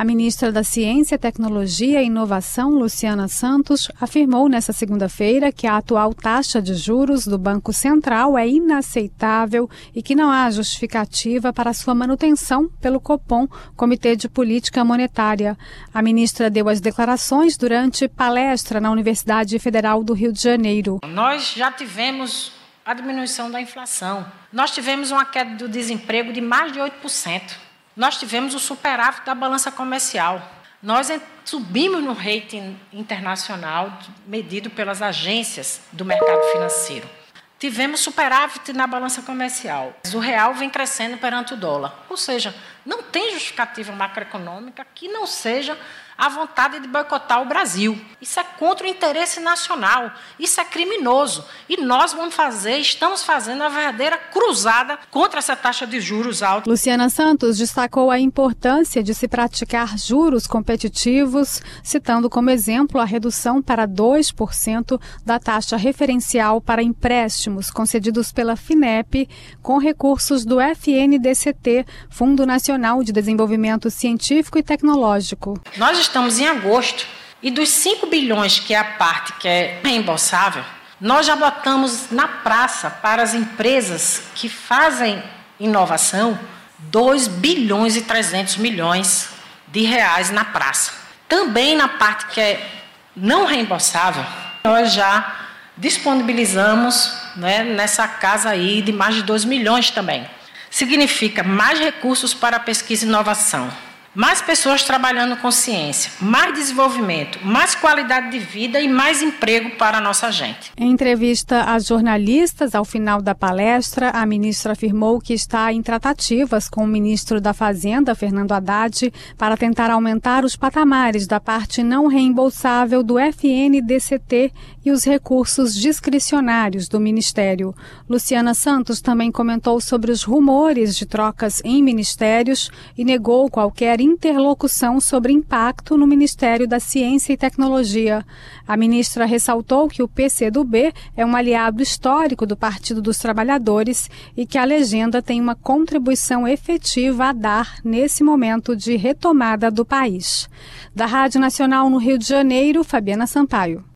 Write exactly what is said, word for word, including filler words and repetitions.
A ministra da Ciência, Tecnologia e Inovação, Luciana Santos, afirmou nesta segunda-feira que a atual taxa de juros do Banco Central é inaceitável e que não há justificativa para sua manutenção pelo Copom, Comitê de Política Monetária. A ministra deu as declarações durante palestra na Universidade Federal do Rio de Janeiro. Nós já tivemos a diminuição da inflação. Nós tivemos uma queda do desemprego de mais de oito por cento. Nós tivemos o superávit da balança comercial. Nós subimos no rating internacional medido pelas agências do mercado financeiro. Tivemos superávit na balança comercial. O real vem crescendo perante o dólar. Ou seja, não tem justificativa macroeconômica que não seja a vontade de boicotar o Brasil. Isso é contra o interesse nacional. Isso é criminoso. E nós vamos fazer, estamos fazendo a verdadeira cruzada contra essa taxa de juros alta. Luciana Santos destacou a importância de se praticar juros competitivos, citando como exemplo a redução para dois por cento da taxa referencial para empréstimos concedidos pela FINEP com recursos do F N D C T, Fundo Nacional de Desenvolvimento Científico e Tecnológico. Nós estamos em agosto e dos cinco bilhões, que é a parte que é reembolsável, nós já botamos na praça para as empresas que fazem inovação dois bilhões e trezentos milhões de reais na praça. Também na parte que é não reembolsável, nós já disponibilizamos, né, nessa casa aí de mais de dois milhões também. Significa mais recursos para pesquisa e inovação, mais pessoas trabalhando com ciência, mais desenvolvimento, mais qualidade de vida e mais emprego para a nossa gente. Em entrevista a jornalistas, ao final da palestra, a ministra afirmou que está em tratativas com o ministro da Fazenda, Fernando Haddad, para tentar aumentar os patamares da parte não reembolsável do F N D C T e os recursos discricionários do Ministério. Luciana Santos também comentou sobre os rumores de trocas em ministérios e negou qualquer interlocução sobre impacto no Ministério da Ciência e Tecnologia. A ministra ressaltou que o P C do B é um aliado histórico do Partido dos Trabalhadores e que a legenda tem uma contribuição efetiva a dar nesse momento de retomada do país. Da Rádio Nacional no Rio de Janeiro, Fabiana Sampaio.